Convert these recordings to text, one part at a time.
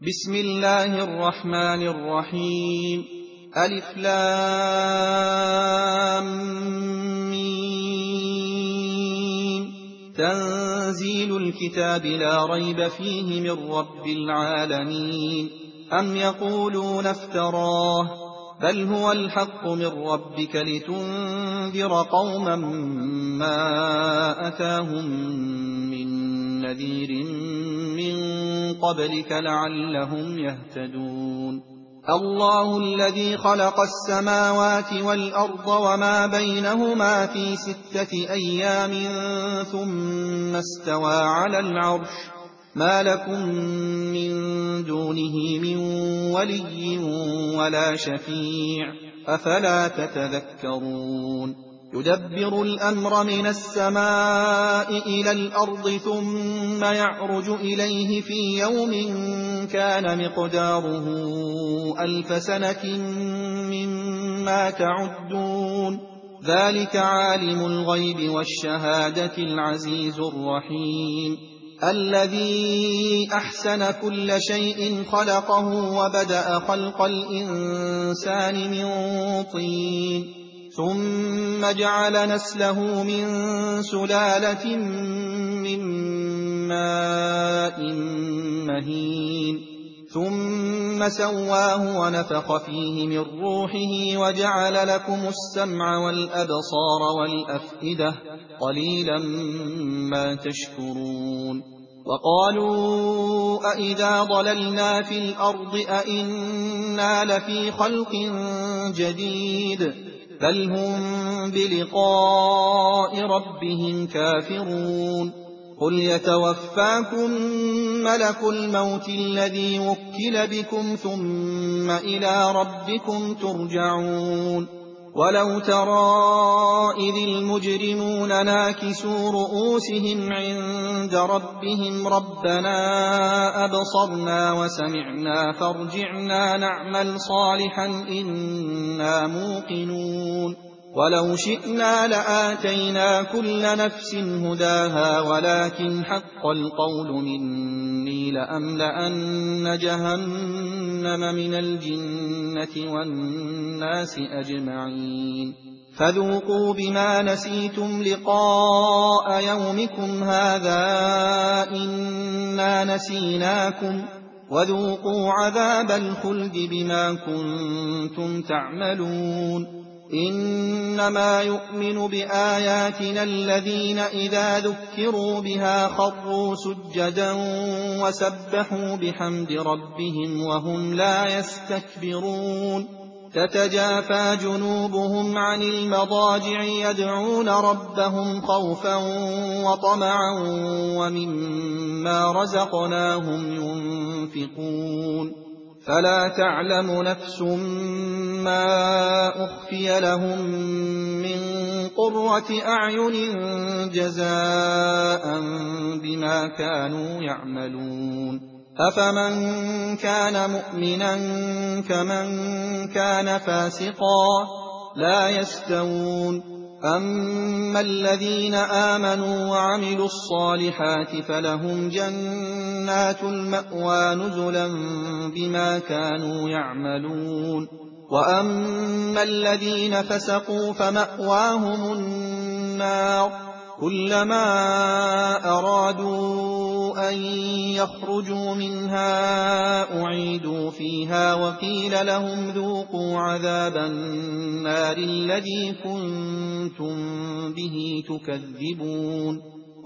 بسم الله الرحمن الرحيم. ألف لام ميم. تنزيل الكتاب لا ريب فيه من رب العالمين. أم يقولون افتراه بل هو الحق من ربك لتنذر قوما ما أتاهم من نذير من قبلك لعلهم يهتدون. الله الذي خلق السماوات والأرض وما بينهما في 6 أيام ثم استوى على العرش ما لكم من دونه من ولي ولا شفيع أفلا تتذكرون. يدبر الأمر من السماء إلى الأرض ثم يعرج إليه في يوم كان مقداره 1000 سنة مما تعدون. ذلك عالم الغيب والشهادة العزيز الرحيم. الذي أحسن كل شيء خلقه وبدأ خلق الإنسان من طين ثم جعل نسله من سلالة من ماء مهين ثم سواه ونفخ فيه من روحه وجعل لكم السمع والأبصار والأفئدة قليلا ما تشكرون. وقالوا أئذا ضللنا في الأرض أئنا لفي خلق جديد بل هم بلقاء ربهم كافرون. قل يتوفاكم ملك الموت الذي وكل بكم ثم إلى ربكم ترجعون. ولو ترى إذ المجرمون ناكسوا رؤوسهم عند ربهم ربنا أبصرنا وسمعنا فارجعنا نعمل صالحا إنا موقنون. ولو شئنا لآتينا كل نفس هداها ولكن حق القول مني لأملأن جهنم من الجنة والناس أجمعين. فذوقوا بما نسيتم لقاء يومكم هذا إنا نسيناكم وذوقوا عذاب الخلد بما كنتم تعملون. إنما يؤمن بآياتنا الذين إذا ذكروا بها خروا سجدا وسبحوا بحمد ربهم وهم لا يستكبرون. تتجافى جنوبهم عن المضاجع يدعون ربهم خوفا وطمعا ومما رزقناهم ينفقون. فلا تعلم نفس ما أخفي لهم من قرة أعين جزاء بما كانوا يعملون. أفمن كان مؤمنا كمن كان فاسقا لا يستوون. أما الذين آمنوا وعملوا الصالحات فلهم جنات المأوى نزلا بما كانوا يعملون. وأما الذين فسقوا فمأواهم النار كلما أرادوا أن يخرجوا منها أعيدوا فيها وقيل لهم ذوقوا عذاب النار الذي كنتم به تكذبون.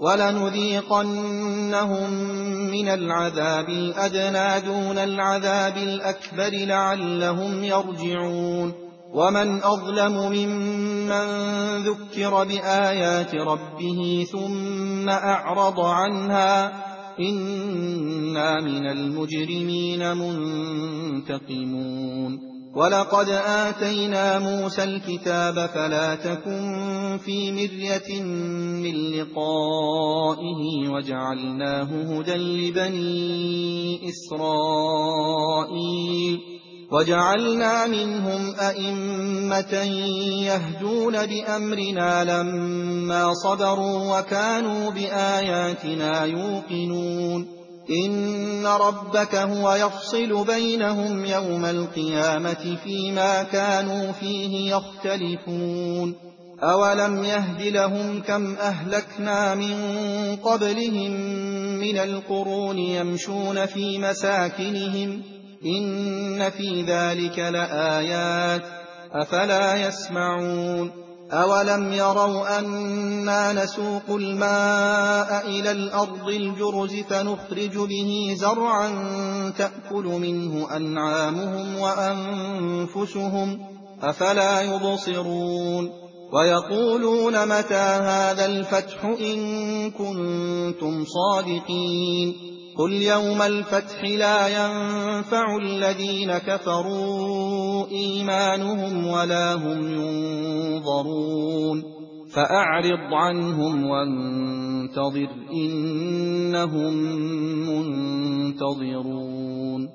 ولنذيقنهم من العذاب الأدنى دون العذاب الأكبر لعلهم يرجعون. ومن أظلم ممن ذكر بآيات ربه ثم أعرض عنها إنا من المجرمين منتقمون. ولقد آتينا موسى الكتاب فلا تكن في مرية من لقائه وجعلناه هدى لبني إسرائيل وجعلنا منهم أئمة يهدون بأمرنا لما صبروا وكانوا بآياتنا يوقنون. إِنَّ رَبَّكَ هُوَ يَفْصِلُ بَيْنَهُمْ يَوْمَ الْقِيَامَةِ فِيمَا كَانُوا فِيهِ يَخْتَلِفُونَ أَوَلَمْ يَهْدِ لَهُمْ كَمْ أَهْلَكْنَا مِن قَبْلِهِم مِّنَ الْقُرُونِ يَمْشُونَ فِي مَسَاكِنِهِمْ إِنَّ فِي ذَلِكَ لَآيَاتٍ ۖ أَفَلَا يَسْمَعُونَ أَوَلَمْ يَرَوْا أَنَّا نَسُوقُ الْمَاءَ إِلَى الْأَرْضِ الْجُرُزِ فَنُخْرِجُ بِهِ زَرْعًا تَأْكُلُ مِنْهُ أَنْعَامُهُمْ وَأَنفُسُهُمْ ۖ أَفَلَا يُبْصِرُونَ وَيَقُولُونَ مَتَىٰ هَٰذَا الْفَتْحُ إِن كُنتُمْ صَادِقِينَ قُلْ يَوْمَ الْفَتْحِ لَا يَنفَعُ الَّذِينَ كَفَرُوا إِيمَانُهُمْ وَلَا هُمْ يُنظَرُونَ فَأَعْرِضْ عَنْهُمْ وَانتَظِرْ إِنَّهُم مُّنتَظِرُونَ